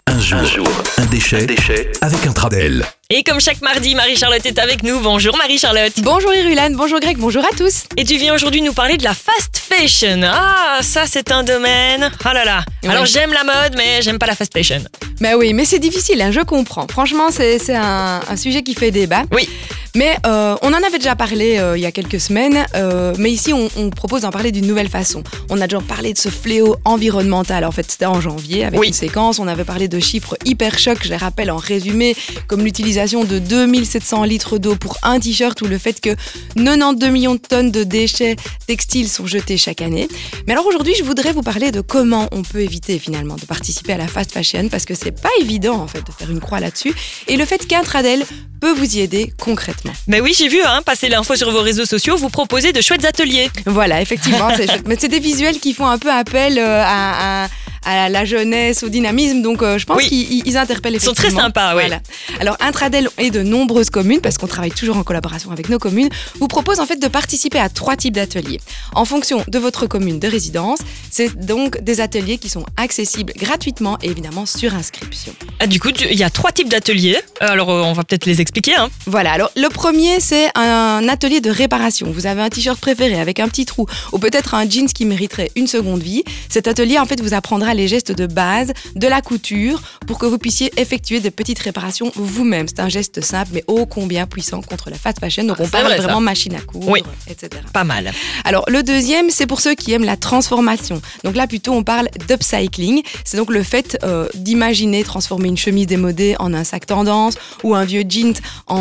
Un jour, un déchet avec Intradel. Et comme chaque mardi, Marie-Charlotte est avec nous. Bonjour Marie-Charlotte. Bonjour Irulan, bonjour Greg, bonjour à tous. Et tu viens aujourd'hui nous parler de la fast fashion. Ah, ça c'est un domaine. Ah là là. Ouais. Alors j'aime la mode, mais j'aime pas la fast fashion. Bah oui, mais c'est difficile, hein, je comprends. Franchement, c'est un sujet qui fait débat. Oui. Mais on en avait déjà parlé il y a quelques semaines, mais ici on propose d'en parler d'une nouvelle façon. On a déjà parlé de ce fléau environnemental, en fait c'était en janvier avec une séquence, on avait parlé de chiffres hyper chocs, je les rappelle en résumé, comme l'utilisation de 2700 litres d'eau pour un t-shirt ou le fait que 92 millions de tonnes de déchets textiles sont jetés chaque année. Mais alors aujourd'hui je voudrais vous parler de comment on peut éviter finalement de participer à la fast fashion, parce que c'est pas évident en fait de faire une croix là-dessus, et le fait qu'Intradel peut vous y aider concrètement. Mais oui, j'ai vu passer l'info sur vos réseaux sociaux, vous proposez de chouettes ateliers. Voilà, effectivement, c'est chouette. Mais c'est des visuels qui font un peu appel à la jeunesse, au dynamisme, donc je pense qu'ils interpellent effectivement. Ils sont très sympas, oui. Voilà. Alors Intradel et de nombreuses communes, parce qu'on travaille toujours en collaboration avec nos communes, vous propose en fait de participer à 3 types d'ateliers. En fonction de votre commune de résidence, c'est donc des ateliers qui sont accessibles gratuitement et évidemment sur inscription. Ah, du coup, il y a 3 types d'ateliers. Alors on va peut-être les expliquer. Voilà, alors le premier c'est un atelier de réparation. Vous avez un t-shirt préféré avec un petit trou ou peut-être un jeans qui mériterait une seconde vie. Cet atelier en fait vous apprendra les gestes de base de la couture pour que vous puissiez effectuer des petites réparations vous-même. C'est un geste simple mais ô combien puissant contre la fast fashion. Donc on parle vraiment machine à coudre, etc. Pas mal. Alors le deuxième c'est pour ceux qui aiment la transformation. Donc là plutôt on parle d'upcycling. C'est donc le fait d'imaginer transformer une chemise démodée en un sac tendance ou un vieux jean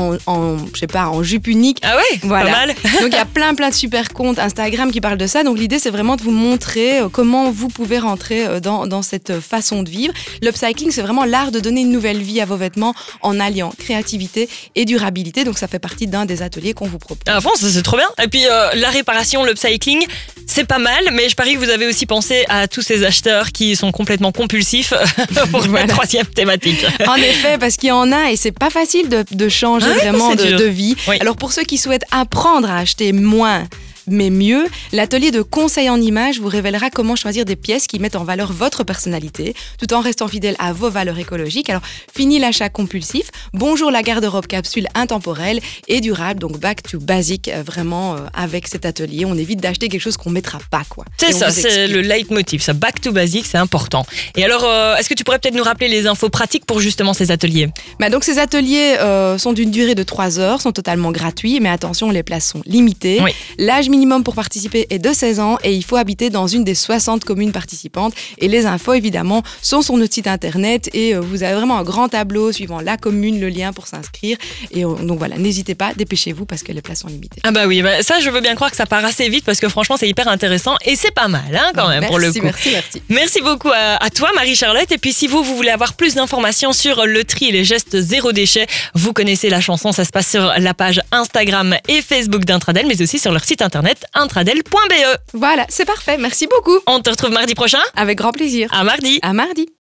en jupe unique. Ah ouais, voilà. Pas mal. Donc il y a plein de super comptes Instagram qui parlent de ça. Donc l'idée c'est vraiment de vous montrer comment vous pouvez rentrer dans cette façon de vivre. L'upcycling c'est vraiment l'art de donner une nouvelle vie à vos vêtements en alliant créativité et durabilité. Donc ça fait partie d'un des ateliers qu'on vous propose. Ah, France, c'est trop bien. Et puis la réparation, l'upcycling, c'est pas mal, mais je parie que vous avez aussi pensé à tous ces acheteurs qui sont complètement compulsifs pour la 3e thématique. En effet, parce qu'il y en a et c'est pas facile de changer vraiment de vie. Oui. Alors pour ceux qui souhaitent apprendre à acheter moins mais mieux, l'atelier de conseil en images vous révélera comment choisir des pièces qui mettent en valeur votre personnalité, tout en restant fidèle à vos valeurs écologiques. Alors, fini l'achat compulsif, bonjour la garde-robe capsule intemporelle et durable, donc back to basic, vraiment avec cet atelier. On évite d'acheter quelque chose qu'on ne mettra pas, quoi. C'est ça, c'est le leitmotiv, ça, back to basic, c'est important. Et alors, est-ce que tu pourrais peut-être nous rappeler les infos pratiques pour justement ces ateliers ? Donc ces ateliers sont d'une durée de 3 heures, sont totalement gratuits, mais attention, les places sont limitées. Oui. L'âge minimum pour participer est de 16 ans et il faut habiter dans une des 60 communes participantes. Et les infos, évidemment, sont sur notre site internet et vous avez vraiment un grand tableau suivant la commune, le lien pour s'inscrire. Et donc voilà, n'hésitez pas, dépêchez-vous parce que les places sont limitées. Ah bah oui, ça je veux bien croire que ça part assez vite parce que franchement c'est hyper intéressant et c'est pas mal quand même pour le coup. Merci. Merci beaucoup à toi Marie-Charlotte. Et puis si vous voulez avoir plus d'informations sur le tri et les gestes zéro déchet, vous connaissez la chanson, ça se passe sur la page Instagram et Facebook d'Intradel, mais aussi sur leur site internet intradel.be. Voilà, c'est parfait, merci beaucoup. On te retrouve mardi prochain ? Avec grand plaisir. À mardi. À mardi.